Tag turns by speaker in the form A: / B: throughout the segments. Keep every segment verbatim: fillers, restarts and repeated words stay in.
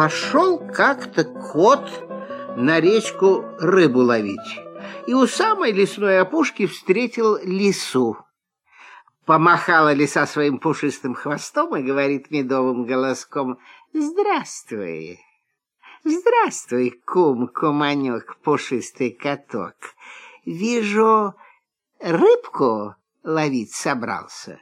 A: Пошел как-то кот на речку рыбу ловить, и у самой лесной опушки встретил лису. Помахала лиса своим пушистым хвостом и говорит медовым голоском: «Здравствуй, здравствуй, кум, куманек, пушистый каток. Вижу, рыбку ловить собрался».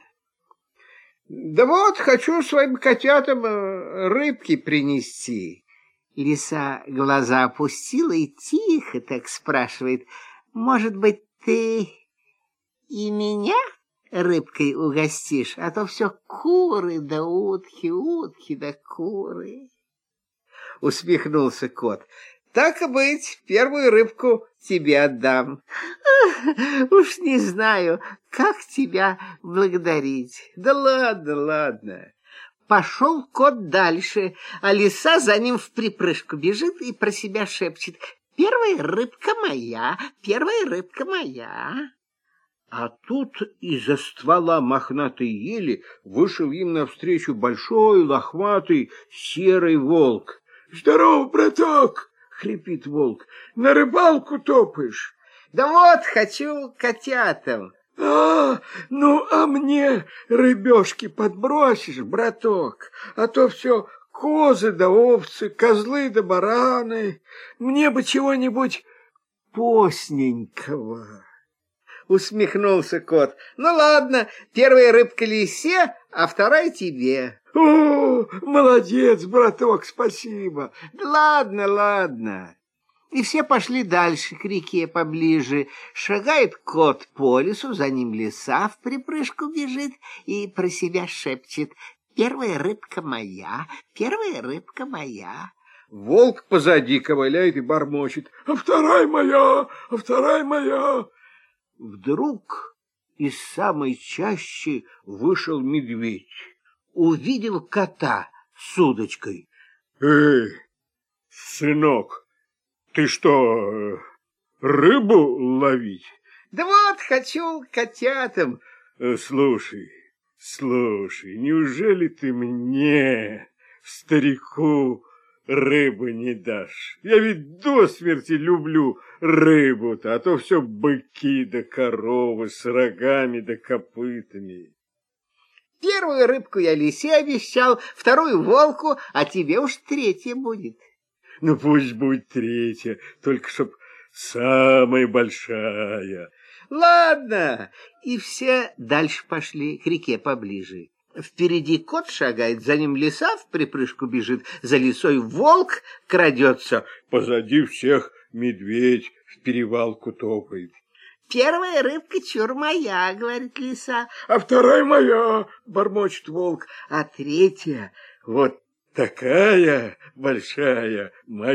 A: «Да вот, хочу своим котятам рыбки принести». Лиса глаза опустила и тихо так спрашивает: «Может быть, ты и меня рыбкой угостишь, а то все куры да утки, утки да куры». Усмехнулся кот. «Так и быть, первую рыбку тебе отдам». «Уж не знаю, как тебя благодарить». «Да ладно, ладно». Пошел кот дальше, а лиса за ним вприпрыжку бежит и про себя шепчет: «Первая рыбка моя, первая рыбка моя». А тут из-за ствола мохнатой ели вышел им навстречу большой лохматый серый волк. «Здорово, браток!» — хрипит волк. «На рыбалку топаешь?» «Да вот, хочу котятам». «А, ну, а мне рыбешки подбросишь, браток? А то все козы да овцы, козлы да бараны. Мне бы чего-нибудь постненького». Усмехнулся кот. «Ну ладно, первая рыбка лисе, а вторая тебе». «О, молодец, браток, спасибо». «Да ладно, ладно». И все пошли дальше, к реке поближе. Шагает кот по лесу, за ним лиса вприпрыжку бежит и про себя шепчет: «Первая рыбка моя, первая рыбка моя». Волк позади ковыляет и бормочет: «А вторая моя, а вторая моя». Вдруг из самой чащи вышел медведь. Увидел кота с удочкой. «Эй, сынок, ты что, рыбу ловить?» «Да вот, хочу котятам». «Слушай, слушай, неужели ты мне, старику, рыбы не дашь? Я ведь до смерти люблю рыбу-то, а то все быки да коровы с рогами да копытами». «Первую рыбку я лисе обещал, вторую волку, а тебе уж третья будет». «Ну, пусть будет третья, только чтоб самая большая». «Ладно». И все дальше пошли, к реке поближе. Впереди кот шагает, за ним лиса вприпрыжку бежит, за лисой волк крадется, позади всех медведь в перевалку топает. «Первая рыбка чур моя», — говорит лиса. «А вторая моя», — бормочет волк. «А третья вот такая большая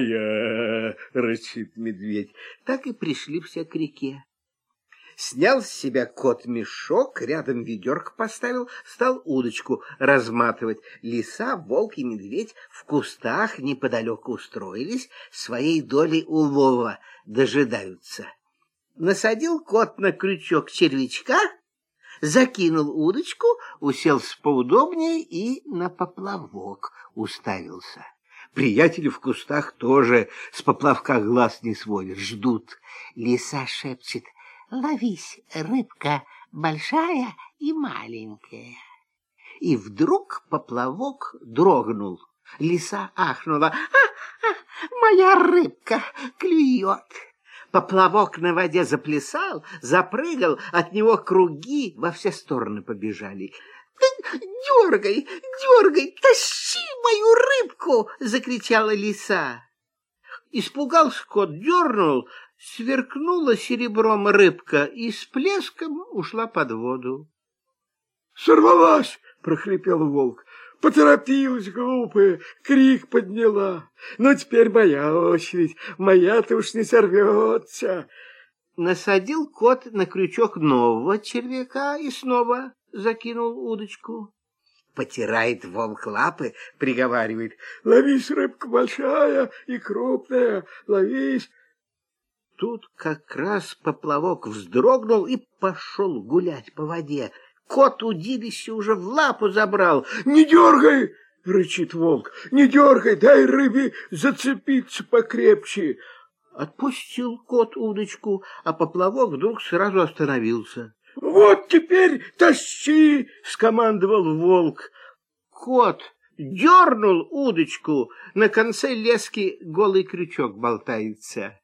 A: моя», — рычит медведь. Так и пришли все к реке. Снял с себя кот мешок, рядом ведерко поставил, стал удочку разматывать. Лиса, волк и медведь в кустах неподалеку устроились, своей долей улова дожидаются. Насадил кот на крючок червячка, закинул удочку, уселся поудобнее и на поплавок уставился. Приятели в кустах тоже с поплавка глаз не сводят, ждут. Лиса шепчет: «Ловись, рыбка большая и маленькая». И вдруг поплавок дрогнул. Лиса ахнула: «А, а, моя рыбка клюет». Поплавок на воде заплясал, запрыгал, от него круги во все стороны побежали. «Ты дергай, дергай, тащи мою рыбку!» — закричала лиса. Испугался кот, дернул, сверкнула серебром рыбка и с плеском ушла под воду. «Сорвалась!» — прохрипел волк. «Поторопилась, глупая, крик подняла. Ну, теперь моя очередь, моя-то уж не сорвется». Насадил кот на крючок нового червяка и снова закинул удочку. Потирает волк лапы, приговаривает: «Ловись, рыбка большая и крупная, ловись». Тут как раз поплавок вздрогнул и пошел гулять по воде. Кот удилище уже в лапу забрал. «Не дергай!»
B: — рычит волк. — Не дергай, дай рыбе зацепиться покрепче.
A: Отпустил кот удочку, а поплавок вдруг сразу остановился.
B: — Вот теперь тащи! — скомандовал волк.
A: Кот дернул удочку, на конце лески голый крючок болтается.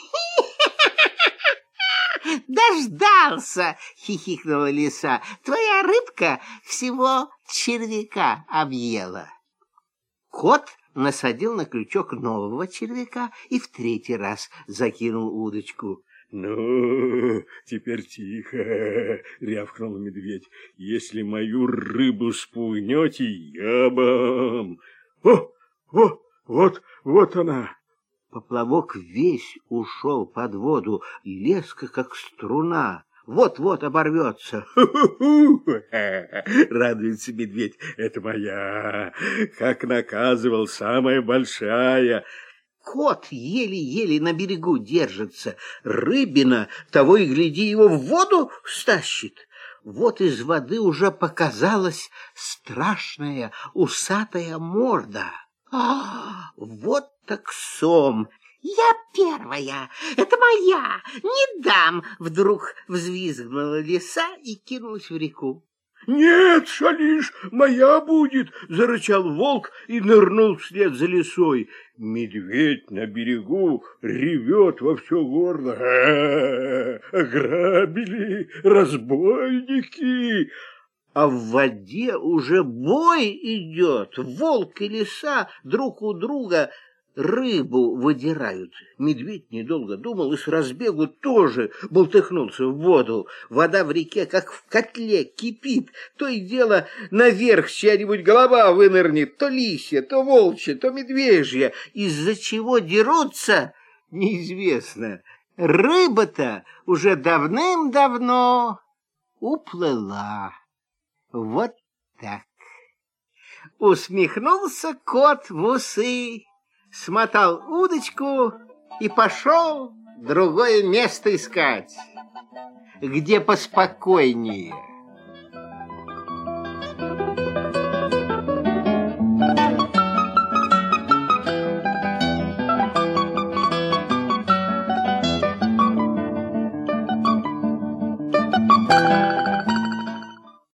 A: «Дождался!» — хихикнула лиса. «Твоя рыбка всего червяка объела». Кот насадил на крючок нового червяка и в третий раз закинул удочку.
B: «Ну, теперь тихо!» — рявкнул медведь. «Если мою рыбу спугнете, я вам...» «О, о, вот, вот она!»
A: Поплавок весь ушел под воду, леска как струна, вот-вот оборвется.
B: «Ху-ху-ху!» — радуется медведь. «Это моя, как наказывал, самая большая».
A: Кот еле-еле на берегу держится, рыбина, того и гляди, его в воду стащит. Вот из воды уже показалась страшная усатая морда. А, вот так сом! Я первая, это моя, не дам! Вдруг взвизгнула лиса и кинулась в реку.
B: «Нет, шалишь, моя будет!» — зарычал волк и нырнул вслед за лисой. Медведь на берегу ревет во все горло. «А-а-а! Ограбили разбойники!»
A: А в воде уже бой идет. Волк и лиса друг у друга рыбу выдирают. Медведь недолго думал и с разбегу тоже болтыхнулся в воду. Вода в реке, как в котле, кипит. То и дело наверх чья-нибудь голова вынырнет, то лисья, то волчья, то медвежья. Из-за чего дерутся, неизвестно. Рыба-то уже давным-давно уплыла. Вот так. Усмехнулся кот в усы, смотал удочку и пошел другое место искать, где поспокойнее.